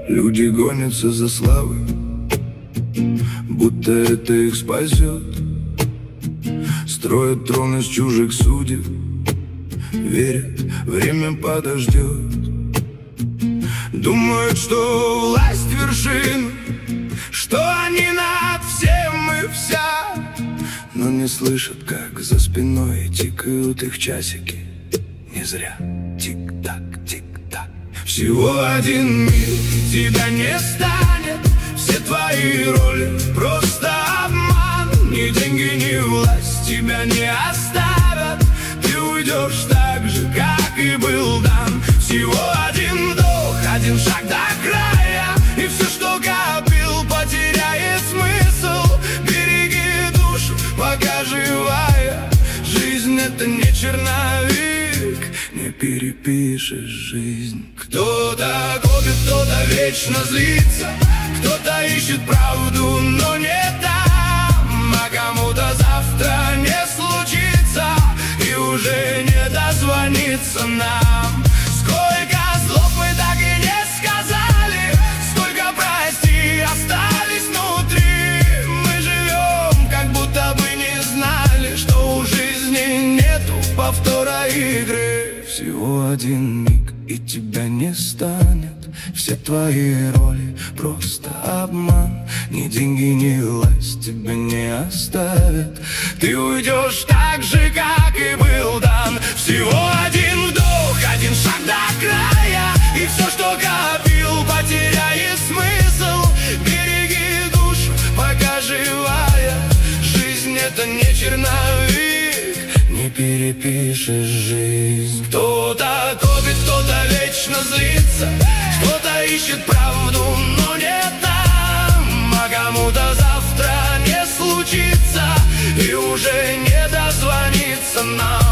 Люди гонятся за славой, будто это их спасет. Строят трон из чужих судеб, верят, время подождет. Думают, что власть вершин, что они над всем и вся, но не слышат, как за спиной тикают их часики. Не зря тик-так, тик-так. Всего один миг, тебя не станет. Все твои роли просто обман. Ни деньги, ни власть тебя не оставят. Ты уйдешь так же, как и был дан. Всего один вдох, один шаг до края, и все, что копил, потеряет смысл. Береги душу, пока живая. Жизнь — это не черновик, не перепишешь жизнь. Кто-то копит, кто-то вечно злится, кто-то ищет правду, но не там. А кому-то завтра не случится, и уже не дозвонится нам. Сколько слов мы так и не сказали, сколько прости остались внутри. Мы живем, как будто бы не знали, что у жизни нету повтора игры. Всего один миг, и тебя не станет. Все твои роли просто обман. Ни деньги, ни власть тебя не оставят. Ты уйдешь так же, как и был дан. Всего один вдох, один шаг до края, и все, что копил, потеряет смысл. Береги душу, пока живая. Жизнь — это не черновик, не перепишешь жизнь. Кто-то копит, кто-то вечно злится, кто-то ищет правду, но не там. А кому-то завтра не случится, и уже не дозвонится нам.